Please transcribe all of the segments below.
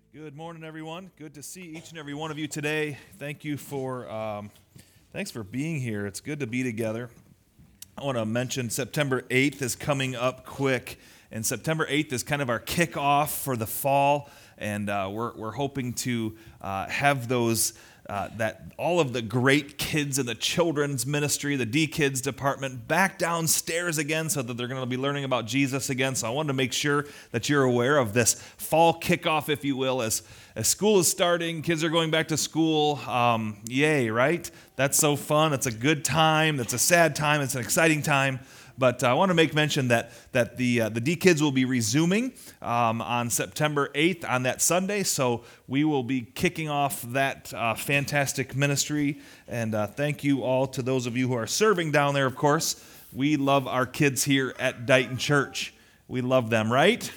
Good morning, everyone. Good to see each and every one of you today. Thanks for being here. It's good to be together. I want to mention September 8th is coming up quick, and September 8th is kind of our kickoff for the fall, and we're hoping to have those that all of the great kids in the children's ministry, the D-Kids department, back downstairs again so that they're going to be learning about Jesus again. So I wanted to make sure that you're aware of this fall kickoff, if you will, as school is starting, kids are going back to school. Yay, right? That's so fun. It's a good time. It's a sad time. It's an exciting time. But I want to make mention that the D-Kids will be resuming on September 8th on that Sunday. So we will be kicking off that fantastic ministry. And thank you all to those of you who are serving down there, of course. We love our kids here at Dighton Church. We love them, right?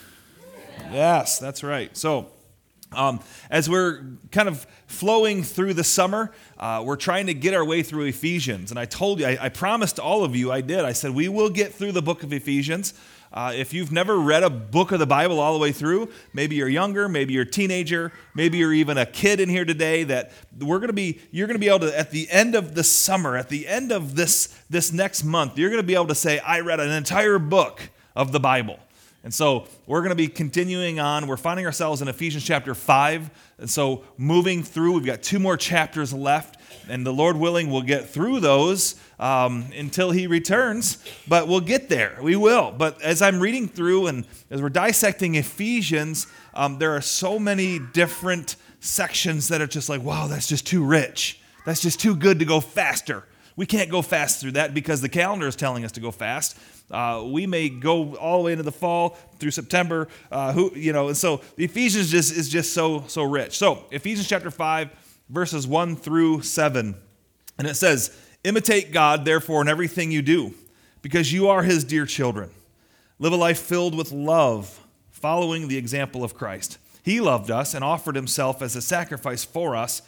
Yes, that's right. So as we're kind of flowing through the summer, we're trying to get our way through Ephesians. And I told you, I promised all of you, I said, we will get through the book of Ephesians. If you've never read a book of the Bible all the way through, maybe you're younger, maybe you're a teenager, maybe you're even a kid in here today, that you're going to be able to, at the end of the summer, at the end of this next month, you're going to be able to say, I read an entire book of the Bible. And so we're going to be continuing on. We're finding ourselves in Ephesians chapter 5. And so moving through, we've got 2 more chapters left. And the Lord willing, we'll get through those until He returns. But we'll get there. We will. But as I'm reading through and as we're dissecting Ephesians, there are so many different sections that are just like, wow, that's just too rich. That's just too good to go faster. We can't go fast through that because the calendar is telling us to go fast. We may go all the way into the fall through September, and so the Ephesians is just so rich. So Ephesians chapter 5, verses 1 through 7, and it says, imitate God, therefore, in everything you do, because you are His dear children. Live a life filled with love, following the example of Christ. He loved us and offered Himself as a sacrifice for us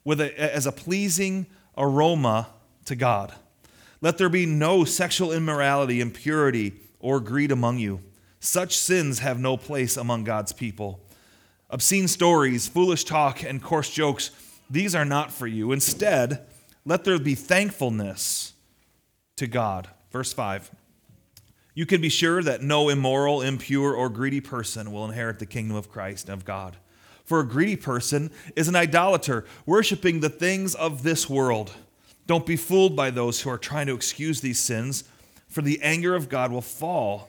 as a pleasing aroma to God. Let there be no sexual immorality, impurity, or greed among you. Such sins have no place among God's people. Obscene stories, foolish talk, and coarse jokes, these are not for you. Instead, let there be thankfulness to God. Verse 5. You can be sure that no immoral, impure, or greedy person will inherit the kingdom of Christ and of God. For a greedy person is an idolater, worshiping the things of this world. Don't be fooled by those who are trying to excuse these sins, for the anger of God will fall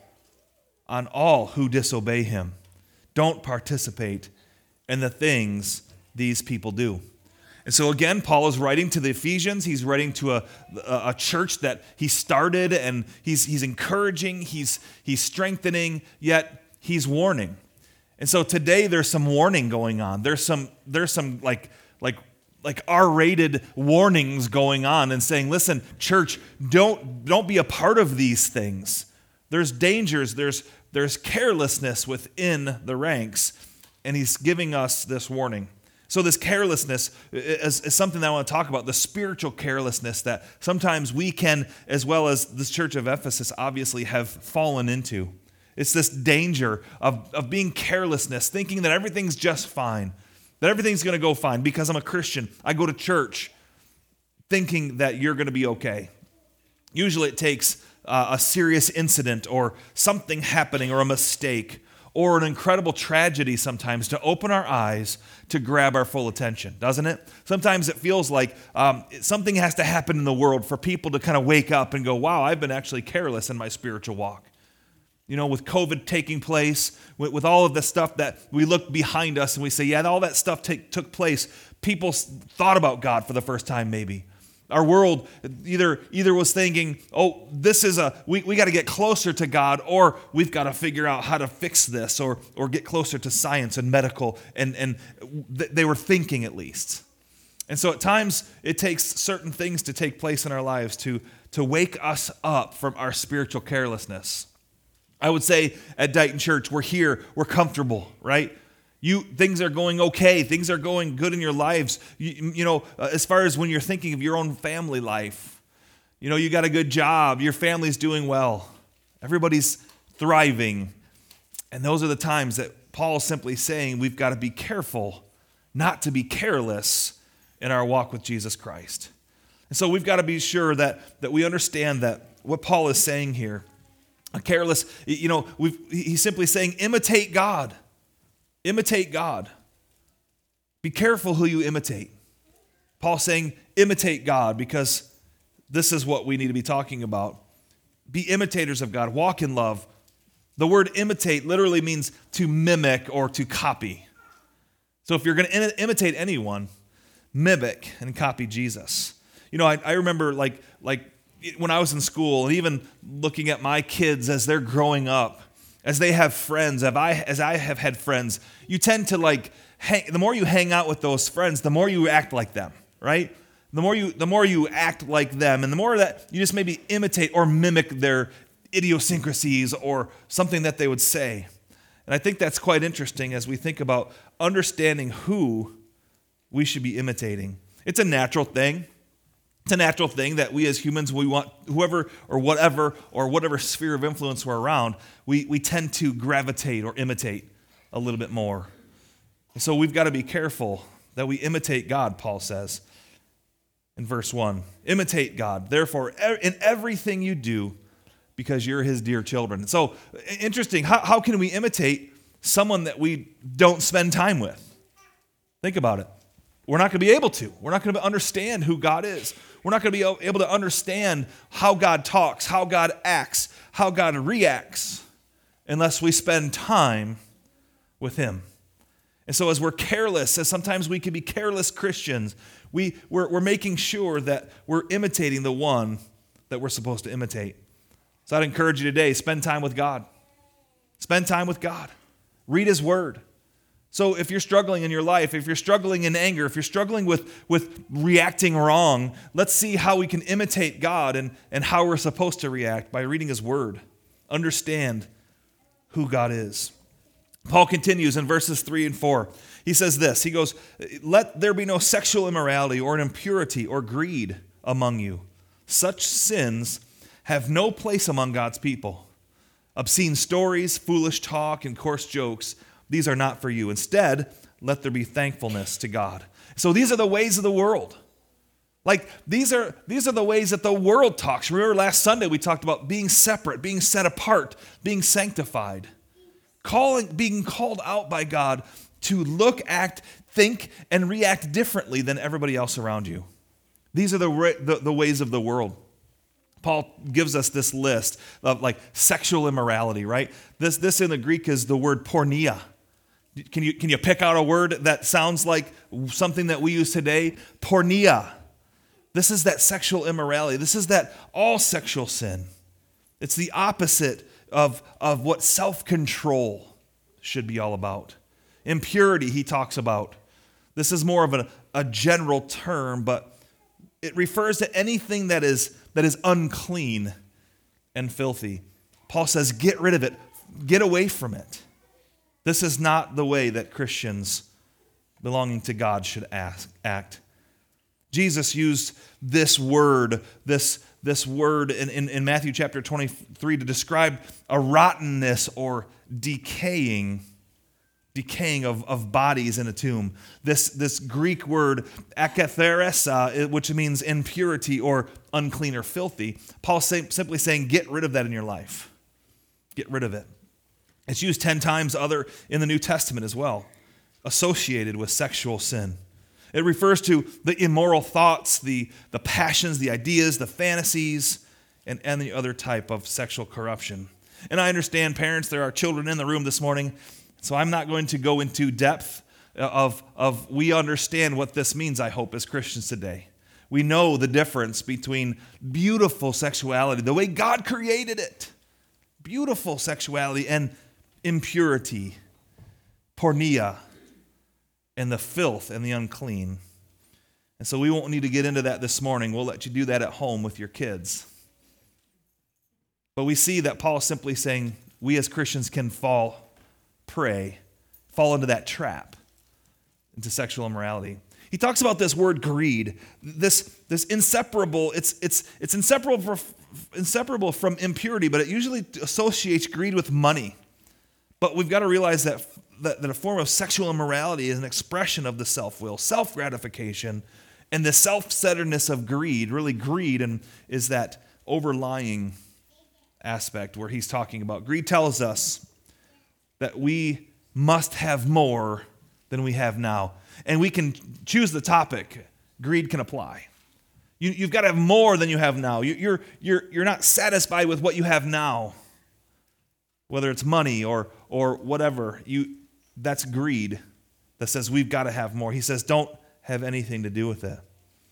on all who disobey Him. Don't participate in the things these people do. And so again, Paul is writing to the Ephesians. He's writing to a church that he started, and he's encouraging, he's strengthening, yet he's warning. And so today there's some warning going on. There's some like R-rated warnings going on and saying, listen, church, don't be a part of these things. There's dangers, there's carelessness within the ranks, and he's giving us this warning. So this carelessness is something that I want to talk about, the spiritual carelessness that sometimes we can, as well as this church of Ephesus, obviously have fallen into. It's this danger of being carelessness, thinking that everything's just fine, that everything's going to go fine because I'm a Christian. I go to church thinking that you're going to be okay. Usually it takes a serious incident or something happening or a mistake or an incredible tragedy sometimes to open our eyes to grab our full attention, doesn't it? Sometimes it feels like something has to happen in the world for people to kind of wake up and go, wow, I've been actually careless in my spiritual walk. You know, with COVID taking place, with all of the stuff that we look behind us and we say, yeah, all that stuff took place. People thought about God for the first time maybe. Our world either was thinking, oh, this is we got to get closer to God, or we've got to figure out how to fix this or get closer to science and medical, and they were thinking at least. And so at times it takes certain things to take place in our lives to wake us up from our spiritual carelessness. I would say at Dighton Church, we're here, we're comfortable, right? Things are going okay, things are going good in your lives. As far as when you're thinking of your own family life, you got a good job, your family's doing well, everybody's thriving. And those are the times that Paul is simply saying we've got to be careful not to be careless in our walk with Jesus Christ. And so we've got to be sure that we understand that what Paul is saying here, a careless, he's simply saying imitate God. Imitate God. Be careful who you imitate. Paul's saying imitate God because this is what we need to be talking about. Be imitators of God. Walk in love. The word imitate literally means to mimic or to copy. So if you're going to imitate anyone, mimic and copy Jesus. I remember like when I was in school and even looking at my kids as they're growing up, as they have friends, as I have had friends, you tend to the more you hang out with those friends, the more you act like them, right? The more you act like them, and the more that you just maybe imitate or mimic their idiosyncrasies or something that they would say. And I think that's quite interesting as we think about understanding who we should be imitating. It's a natural thing. It's a natural thing that we as humans, we want whoever or whatever sphere of influence we're around, we tend to gravitate or imitate a little bit more. So we've got to be careful that we imitate God, Paul says in verse 1. Imitate God, therefore, in everything you do, because you're his dear children. So interesting, how can we imitate someone that we don't spend time with? Think about it. We're not going to be able to. We're not going to understand who God is. We're not going to be able to understand how God talks, how God acts, how God reacts, unless we spend time with him. And so as we're careless, as sometimes we can be careless Christians, we're making sure that we're imitating the one that we're supposed to imitate. So I'd encourage you today, spend time with God. Spend time with God. Read his word. So if you're struggling in your life, if you're struggling in anger, if you're struggling with reacting wrong, let's see how we can imitate God and how we're supposed to react by reading his word. Understand who God is. Paul continues in verses 3 and 4. He says this, he goes, let there be no sexual immorality or impurity or greed among you. Such sins have no place among God's people. Obscene stories, foolish talk, and coarse jokes, these are not for you. Instead, let there be thankfulness to God. So these are the ways of the world. These are the ways that the world talks. Remember last Sunday we talked about being separate, being set apart, being sanctified. Being called out by God to look, act, think, and react differently than everybody else around you. These are the ways of the world. Paul gives us this list of sexual immorality, right? This in the Greek is the word porneia. Can you pick out a word that sounds like something that we use today? Porneia. This is that sexual immorality. This is that all sexual sin. It's the opposite of what self-control should be all about. Impurity, he talks about. This is more of a general term, but it refers to anything that is unclean and filthy. Paul says, get rid of it. Get away from it. This is not the way that Christians belonging to God should act. Jesus used this word in Matthew chapter 23 to describe a rottenness or decaying of bodies in a tomb. This Greek word akatheresa, which means impurity or unclean or filthy. Paul's simply saying, get rid of that in your life. Get rid of it. It's used 10 times in the New Testament as well, associated with sexual sin. It refers to the immoral thoughts, the passions, the ideas, the fantasies, and the other type of sexual corruption. And I understand, parents, there are children in the room this morning, so I'm not going to go into depth of we understand what this means, I hope, as Christians today. We know the difference between beautiful sexuality, the way God created it, beautiful sexuality, and impurity, porneia, and the filth and the unclean. And so we won't need to get into that this morning. We'll let you do that at home with your kids. But we see that Paul is simply saying we as Christians can fall into that trap, into sexual immorality. He talks about this word greed, this inseparable, it's inseparable from impurity, but it usually associates greed with money. But we've got to realize that that a form of sexual immorality is an expression of the self-will, self-gratification, and the self-centeredness of greed. Really, greed is that overlying aspect where he's talking about. Greed tells us that we must have more than we have now. And we can choose the topic. Greed can apply. You've got to have more than you have now. You're not satisfied with what you have now, whether it's money or whatever. That's greed that says we've got to have more. He says don't have anything to do with it.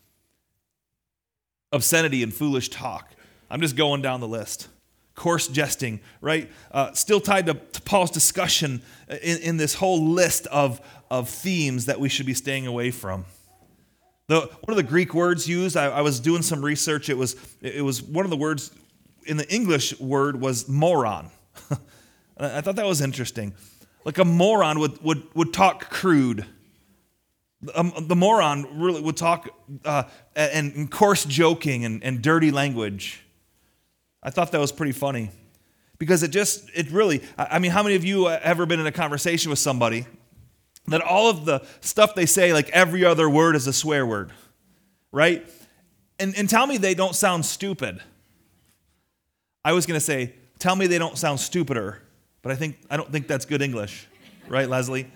Obscenity and foolish talk. I'm just going down the list. Coarse jesting, right? Still tied to Paul's discussion in this whole list of themes that we should be staying away from. One of the Greek words used, I was doing some research. It was one of the words in the English word was moron. I thought that was interesting. Like a moron would talk crude. The moron really would talk and coarse joking and dirty language. I thought that was pretty funny because it really, I mean, how many of you ever been in a conversation with somebody that all of the stuff they say, like every other word is a swear word, right? And tell me they don't sound stupid. I was going to say, tell me they don't sound stupider, but I don't think that's good English, right, Leslie?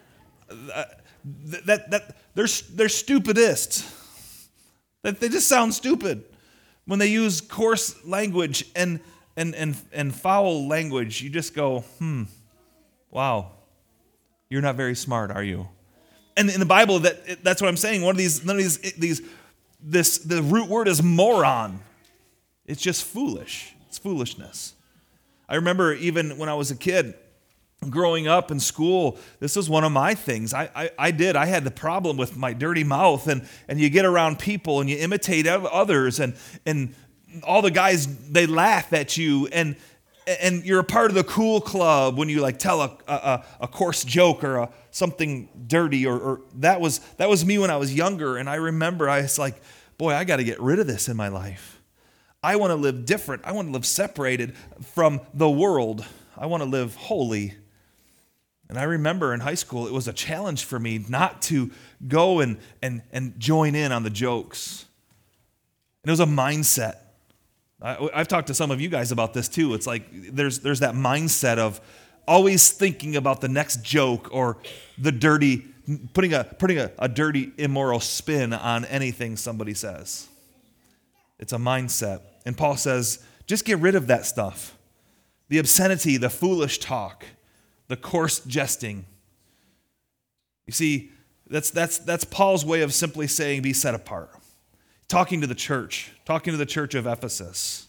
They're stupidest. They just sound stupid. When they use coarse language and foul language, you just go, wow, you're not very smart, are you? And in the Bible, that's what I'm saying. The root word is moron. It's just foolish. It's foolishness. I remember even when I was a kid, growing up in school, this was one of my things. I had the problem with my dirty mouth, and you get around people and you imitate others, and all the guys, they laugh at you, and you're a part of the cool club when you like tell a coarse joke or something dirty, or that was me when I was younger. And I remember I was like, boy, I got to get rid of this in my life. I want to live different. I want to live separated from the world. I want to live holy. And I remember in high school, it was a challenge for me not to go and join in on the jokes. And it was a mindset. I've talked to some of you guys about this too. It's like there's that mindset of always thinking about the next joke or the dirty, putting a dirty, immoral spin on anything somebody says. It's a mindset. And Paul says, just get rid of that stuff. The obscenity, the foolish talk, the coarse jesting. You see, that's Paul's way of simply saying be set apart. Talking to the church of Ephesus.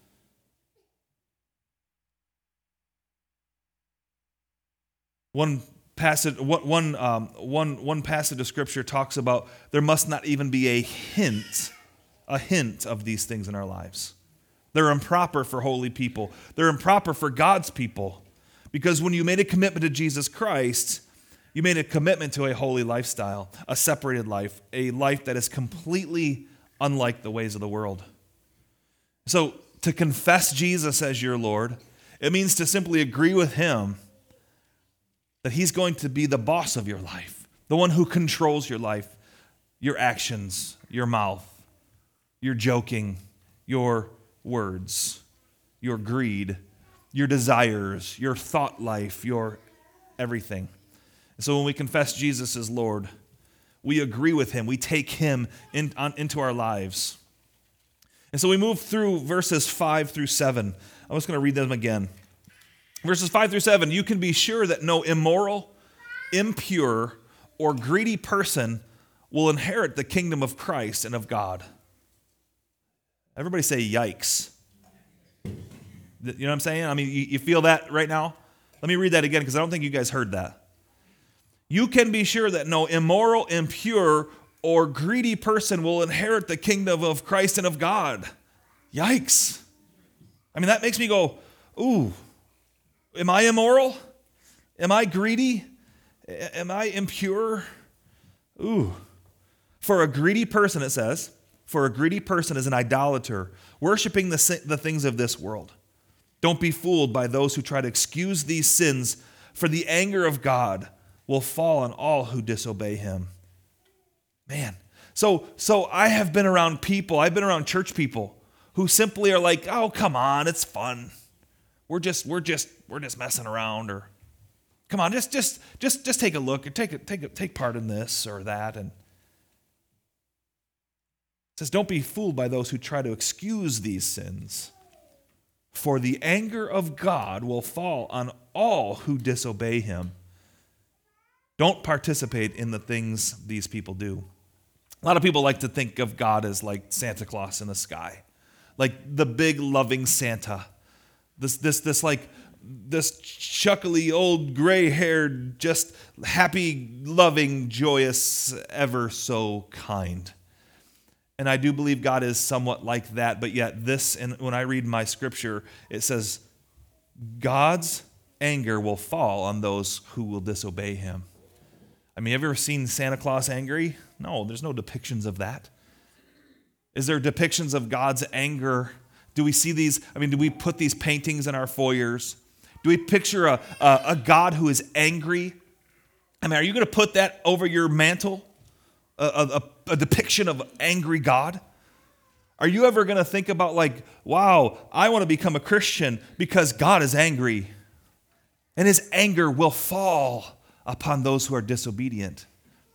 One passage of Scripture talks about there must not even be a hint of these things in our lives. They're improper for holy people. They're improper for God's people. Because when you made a commitment to Jesus Christ, you made a commitment to a holy lifestyle, a separated life, a life that is completely unlike the ways of the world. So to confess Jesus as your Lord, it means to simply agree with Him that He's going to be the boss of your life, the one who controls your life, your actions, your mouth, your joking, your words, your greed, your desires, your thought life, your everything. So when we confess Jesus as Lord, we agree with Him. We take Him into our lives. And so we move through verses 5 through 7. I'm just going to read them again. Verses 5 through 7, you can be sure that no immoral, impure, or greedy person will inherit the kingdom of Christ and of God. Everybody say yikes. You know what I'm saying? I mean, you feel that right now? Let me read that again because I don't think you guys heard that. You can be sure that no immoral, impure, or greedy person will inherit the kingdom of Christ and of God. Yikes. I mean, that makes me go, ooh, am I immoral? Am I greedy? Am I impure? Ooh. For a greedy person, it says, for a greedy person is an idolater, worshiping the things of this world. Don't be fooled by those who try to excuse these sins For the anger of God will fall on all who disobey him. Man. So I have been around people, I've been around church people who simply are like, oh, come on, it's fun. We're just messing around, or come on, just take a look, or take part in this or that. And it says, don't be fooled by those who try to excuse these sins, for the anger of God will fall on all who disobey him. Don't participate in the things these people do. A lot of people like to think of God as like Santa Claus in the sky, like the big loving Santa. This chuckly old gray-haired, just happy, loving, joyous, ever so kind. And I do believe God is somewhat like that, but yet this, and when I read my scripture, it says, God's anger will fall on those who will disobey him. I mean, have you ever seen Santa Claus angry? No, there's no depictions of that. Is there depictions of God's anger? Do we see these? I mean, do we put these paintings in our foyers? Do we picture a God who is angry? I mean, are you going to put that over your mantle? A depiction of angry God? Are you ever going to think about like, wow, I want to become a Christian because God is angry, and his anger will fall upon those who are disobedient?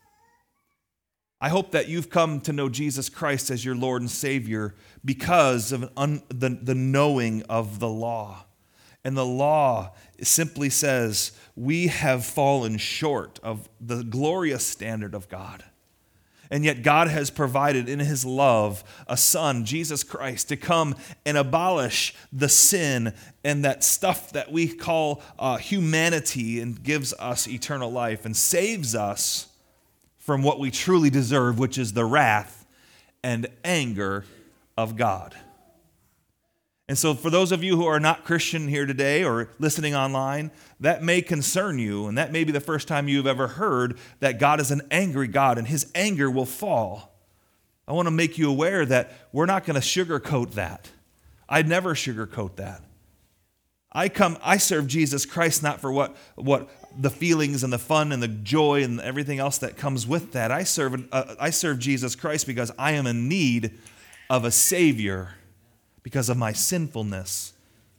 I hope that you've come to know Jesus Christ as your Lord and Savior because of the knowing of the law. And the law simply says we have fallen short of the glorious standard of God. And yet God has provided in his love a Son, Jesus Christ, to come and abolish the sin and that stuff that we call humanity, and gives us eternal life and saves us from what we truly deserve, which is the wrath and anger of God. And so for those of you who are not Christian here today or listening online, that may concern you, and that may be the first time you've ever heard that God is an angry God and his anger will fall. I want to make you aware that we're not going to sugarcoat that. I'd never sugarcoat that. I serve Jesus Christ not for what the feelings and the fun and the joy and everything else that comes with that. I serve Jesus Christ because I am in need of a Savior because of my sinfulness.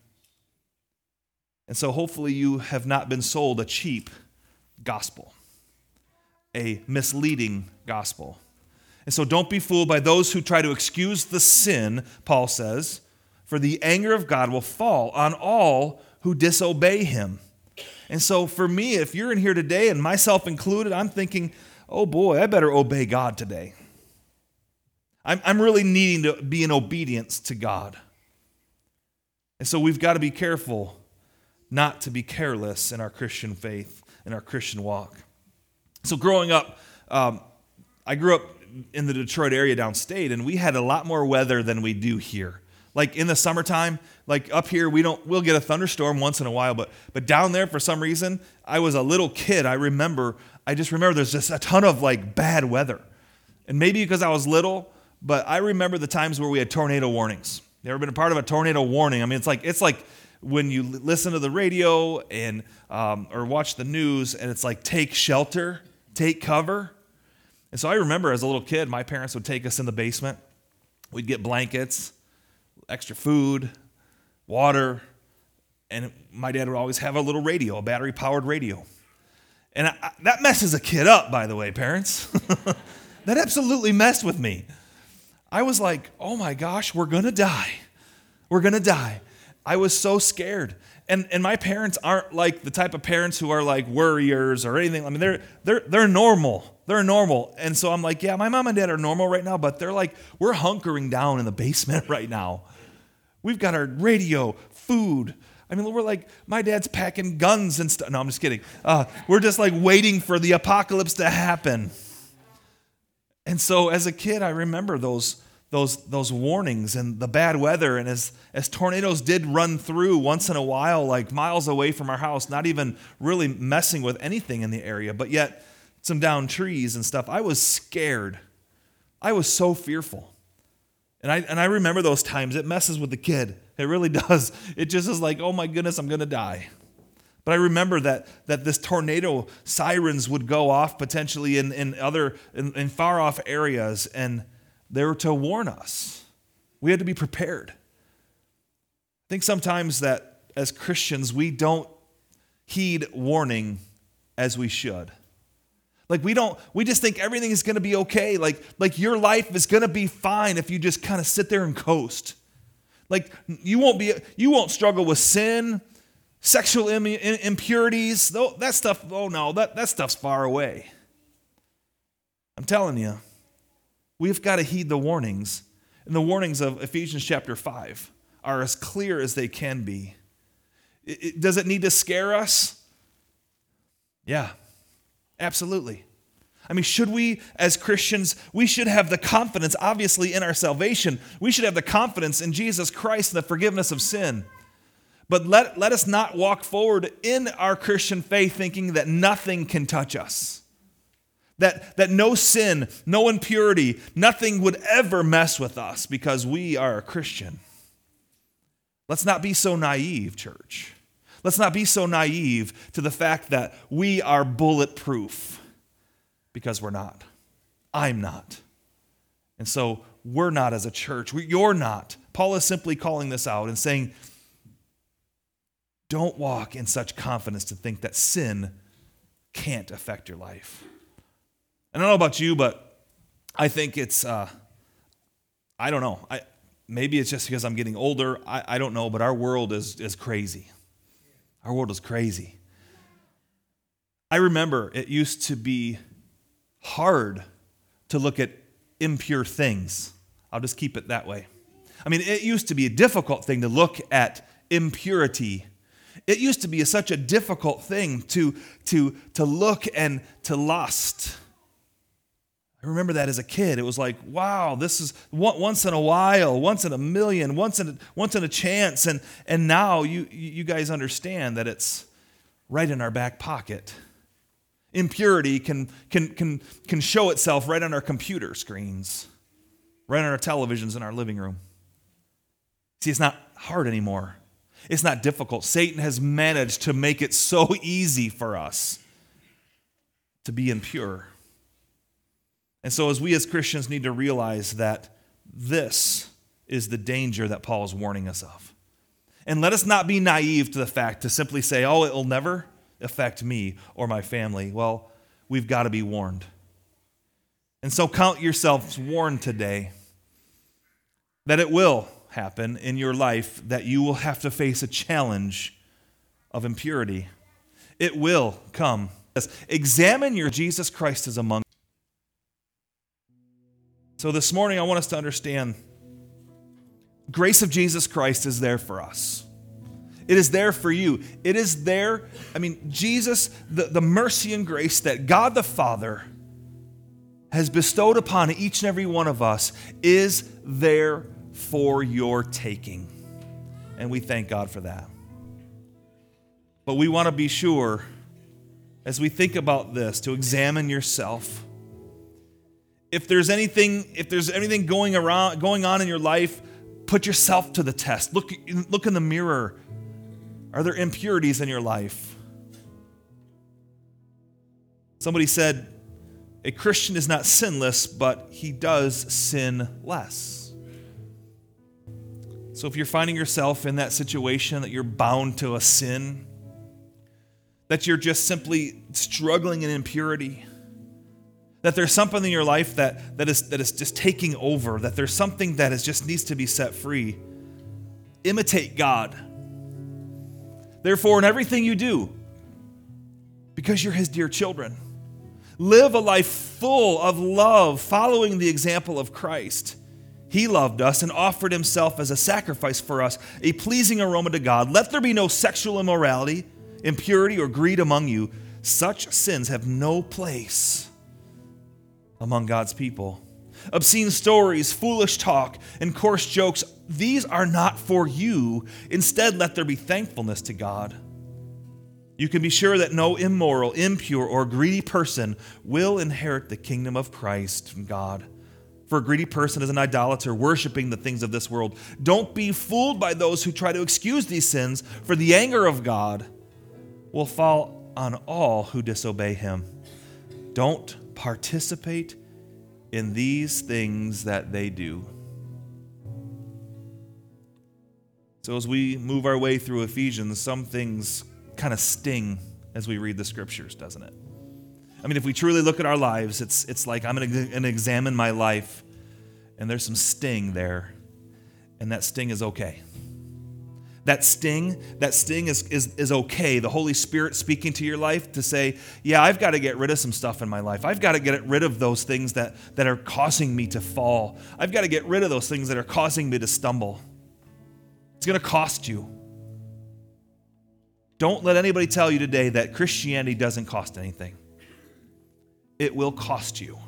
And so hopefully you have not been sold a cheap gospel, a misleading gospel. And so don't be fooled by those who try to excuse the sin, Paul says, for the anger of God will fall on all who disobey him. And so for me, if you're in here today, and myself included, I'm thinking, oh boy, I better obey God today. I'm really needing to be in obedience to God. And so we've got to be careful not to be careless in our Christian faith, in our Christian walk. So growing up, I grew up in the Detroit area downstate, and we had a lot more weather than we do here. Like in the summertime, like up here, we'll get a thunderstorm once in a while, but down there for some reason, I was a little kid. I just remember there's just a ton of like bad weather. And maybe because I was little, but I remember the times where we had tornado warnings. You ever been a part of a tornado warning? I mean, it's like when you listen to the radio and or watch the news, and it's like, take shelter, take cover. And so I remember as a little kid, my parents would take us in the basement. We'd get blankets, extra food, water, and my dad would always have a little radio, a battery-powered radio. And that messes a kid up, by the way, parents. That absolutely messed with me. I was like, oh my gosh, we're going to die. We're going to die. I was so scared. And my parents aren't like the type of parents who are like worriers or anything. I mean, they're normal. They're normal. And so I'm like, yeah, my mom and dad are normal right now, but they're like, we're hunkering down in the basement right now. We've got our radio, food. I mean, we're like, my dad's packing guns and stuff. No, I'm just kidding. We're just like waiting for the apocalypse to happen. And so as a kid, I remember those warnings and the bad weather. And as tornadoes did run through once in a while, like miles away from our house, not even really messing with anything in the area, but yet some downed trees and stuff, I was scared. I was so fearful. And I remember those times. It messes with the kid. It really does. It just is like, oh my goodness, I'm going to die. But I remember that this tornado sirens would go off potentially in far off areas, and they were to warn us. We had to be prepared. I think sometimes that as Christians, we don't heed warning as we should. Like we just think everything is going to be okay. Like your life is going to be fine if you just kind of sit there and coast. Like you won't struggle with sin, sexual impurities, that stuff. Oh no, that stuff's far away. I'm telling you, we've got to heed the warnings. And the warnings of Ephesians chapter 5 are as clear as they can be. Does it need to scare us? Yeah, absolutely. I mean, should we, as Christians, we should have the confidence, obviously, in our salvation. We should have the confidence in Jesus Christ and the forgiveness of sin. But let us not walk forward in our Christian faith thinking that nothing can touch us. That no sin, no impurity, nothing would ever mess with us because we are a Christian. Let's not be so naive, church. Let's not be so naive to the fact that we are bulletproof, because we're not. I'm not. And so we're not as a church. You're not. Paul is simply calling this out and saying, don't walk in such confidence to think that sin can't affect your life. I don't know about you, but I think it's, I don't know. Maybe it's just because I'm getting older. I don't know, but our world is crazy. Our world is crazy. I remember it used to be hard to look at impure things. I'll just keep it that way. I mean, it used to be a difficult thing to look at impurity. It used to be such a difficult thing to look and to lust. I remember that as a kid. It was like, wow, this is once in a while, once in a million, once in a chance. And now you guys understand that it's right in our back pocket. Impurity can show itself right on our computer screens, right on our televisions in our living room. See, it's not hard anymore. It's not difficult. Satan has managed to make it so easy for us to be impure. And so as we as Christians need to realize that this is the danger that Paul is warning us of. And let us not be naive to the fact to simply say, oh, it'll never affect me or my family. Well, we've got to be warned. And so count yourselves warned today that it will happen in your life, that you will have to face a challenge of impurity. It will come. Examine your Jesus Christ is among. So this morning I want us to understand grace of Jesus Christ is there for us. It is there for you. It is there. I mean, Jesus, the mercy and grace that God the Father has bestowed upon each and every one of us is there for your taking. And we thank God for that. But we want to be sure, as we think about this, to examine yourself. If there's anything going on in your life, put yourself to the test. Look in the mirror. Are there impurities in your life? Somebody said, a Christian is not sinless, but he does sin less. So if you're finding yourself in that situation that you're bound to a sin, that you're just simply struggling in impurity, that there's something in your life that is just taking over, that there's something that just needs to be set free, imitate God. Therefore, in everything you do, because you're his dear children, live a life full of love, following the example of Christ. He loved us and offered himself as a sacrifice for us, a pleasing aroma to God. Let there be no sexual immorality, impurity, or greed among you. Such sins have no place among God's people. Obscene stories, foolish talk, and coarse jokes, these are not for you. Instead, let there be thankfulness to God. You can be sure that no immoral, impure, or greedy person will inherit the kingdom of Christ and God. For a greedy person is an idolater, worshiping the things of this world. Don't be fooled by those who try to excuse these sins, for the anger of God will fall on all who disobey him. Don't participate in these things that they do. So as we move our way through Ephesians, some things kind of sting as we read the scriptures, doesn't it? I mean, if we truly look at our lives, it's like I'm going to examine my life, and there's some sting there, and that sting is okay. That sting is okay. The Holy Spirit speaking to your life to say, yeah, I've got to get rid of some stuff in my life. I've got to get rid of those things that are causing me to fall. I've got to get rid of those things that are causing me to stumble. It's going to cost you. Don't let anybody tell you today that Christianity doesn't cost anything. It will cost you.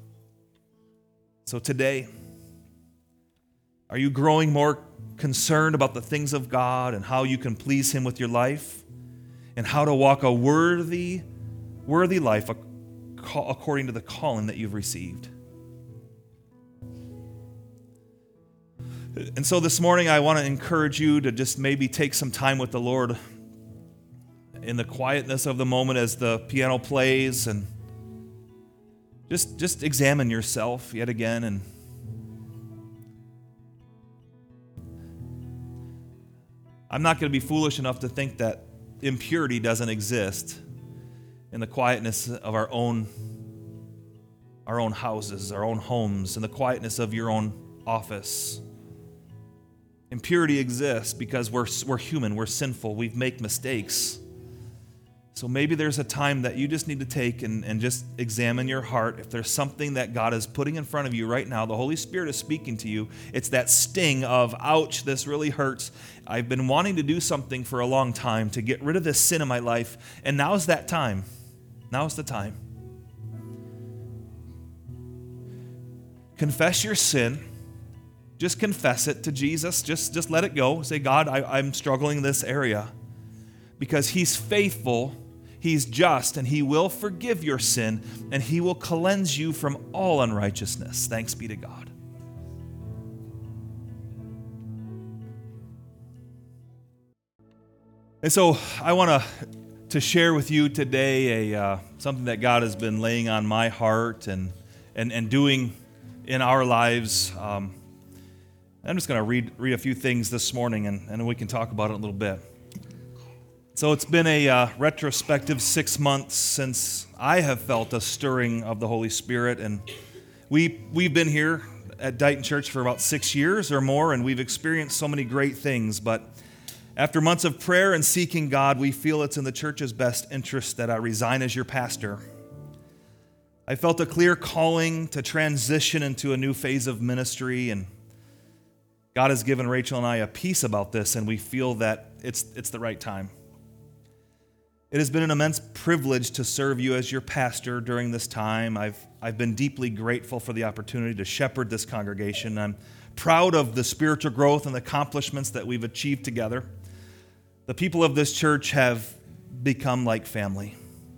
So today, are you growing more concerned about the things of God and how you can please him with your life and how to walk a worthy life according to the calling that you've received? And so this morning I want to encourage you to just maybe take some time with the Lord in the quietness of the moment as the piano plays, and just examine yourself yet again. And I'm not going to be foolish enough to think that impurity doesn't exist in the quietness of our own houses, our own homes, in the quietness of your own office. Impurity exists because we're human, we're sinful, we make mistakes. So maybe there's a time that you just need to take and just examine your heart. If there's something that God is putting in front of you right now, the Holy Spirit is speaking to you. It's that sting of, ouch, this really hurts. I've been wanting to do something for a long time to get rid of this sin in my life, and now's that time. Now's the time. Confess your sin. Just confess it to Jesus. Just let it go. Say, God, I'm struggling in this area. Because he's faithful, he's just, and he will forgive your sin, and he will cleanse you from all unrighteousness. Thanks be to God. And so I want to share with you today something that God has been laying on my heart and doing in our lives. I'm just going to read a few things this morning, and then we can talk about it a little bit. So it's been a retrospective 6 months since I have felt a stirring of the Holy Spirit, and we've been here at Dighton Church for about 6 years or more, and we've experienced so many great things. But after months of prayer and seeking God, we feel it's in the church's best interest that I resign as your pastor. I felt a clear calling to transition into a new phase of ministry, and God has given Rachel and I a peace about this, and we feel that it's the right time. It has been an immense privilege to serve you as your pastor during this time. I've been deeply grateful for the opportunity to shepherd this congregation. I'm proud of the spiritual growth and the accomplishments that we've achieved together. The people of this church have become like family.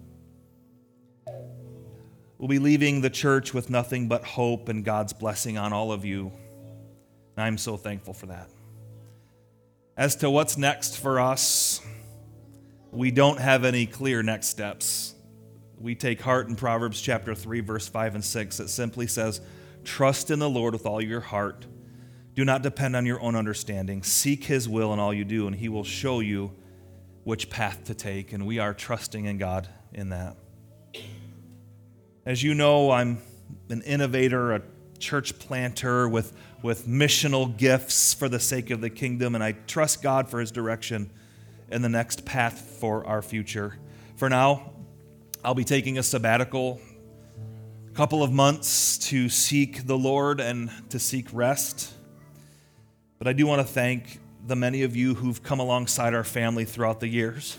We'll be leaving the church with nothing but hope and God's blessing on all of you. And I'm so thankful for that. As to what's next for us, we don't have any clear next steps. We take heart in Proverbs chapter 3, verse 5 and 6. It simply says, trust in the Lord with all your heart. Do not depend on your own understanding. Seek his will in all you do, and he will show you which path to take. And we are trusting in God in that. As you know, I'm an innovator, a church planter with missional gifts for the sake of the kingdom, and I trust God for his direction and the next path for our future. For now, I'll be taking a sabbatical, a couple of months to seek the Lord and to seek rest. But I do want to thank the many of you who've come alongside our family throughout the years.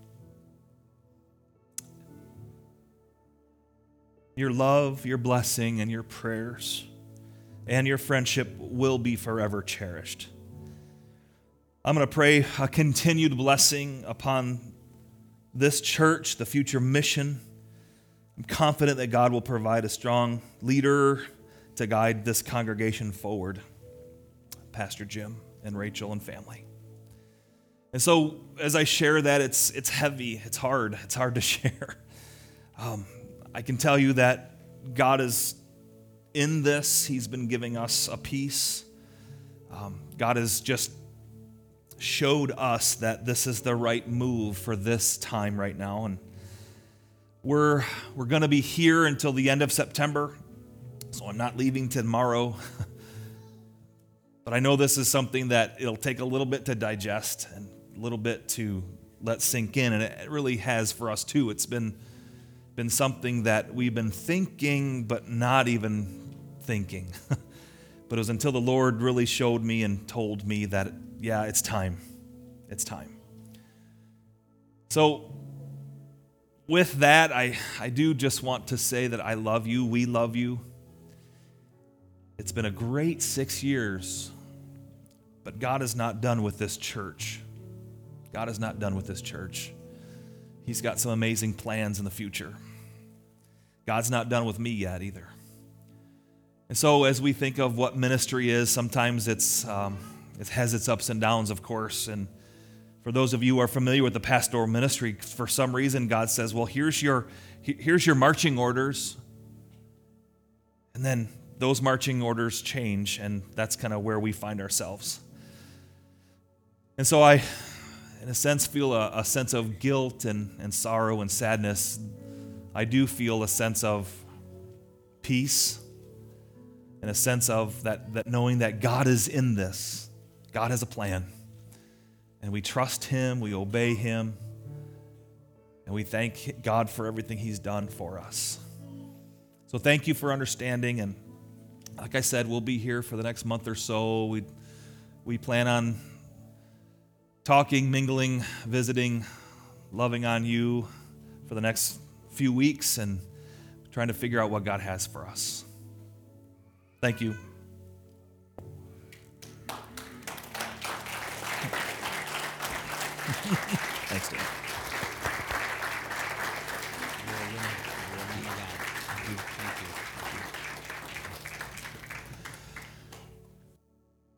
Your love, your blessing, and your prayers and your friendship will be forever cherished. I'm going to pray a continued blessing upon this church, the future mission. I'm confident that God will provide a strong leader to guide this congregation forward. Pastor Jim and Rachel and family. And so as I share that, it's heavy, it's hard to share. I can tell you that God is in this. He's been giving us a peace. God has just showed us that this is the right move for this time right now. And we're going to be here until the end of September, so I'm not leaving tomorrow. But I know this is something that it'll take a little bit to digest and a little bit to let sink in, and it really has for us too. It's been something that we've been thinking but not even thinking. But it was until the Lord really showed me and told me that, yeah, it's time. It's time. So with that, I do just want to say that I love you. We love you. It's been a great 6 years, but God is not done with this church. God is not done with this church. He's got some amazing plans in the future. God's not done with me yet either. And so as we think of what ministry is, sometimes it has its ups and downs, of course. And for those of you who are familiar with the pastoral ministry, for some reason God says, well, here's your marching orders. And then those marching orders change, and that's kind of where we find ourselves. And so I, in a sense, feel a sense of guilt and sorrow and sadness. I do feel a sense of peace and a sense of that knowing that God is in this. God has a plan. And we trust Him, we obey Him, and we thank God for everything He's done for us. So thank you for understanding, and like I said, we'll be here for the next month or so. We plan on talking, mingling, visiting, loving on you for the next few weeks and trying to figure out what God has for us. Thank you. Thanks, Dave.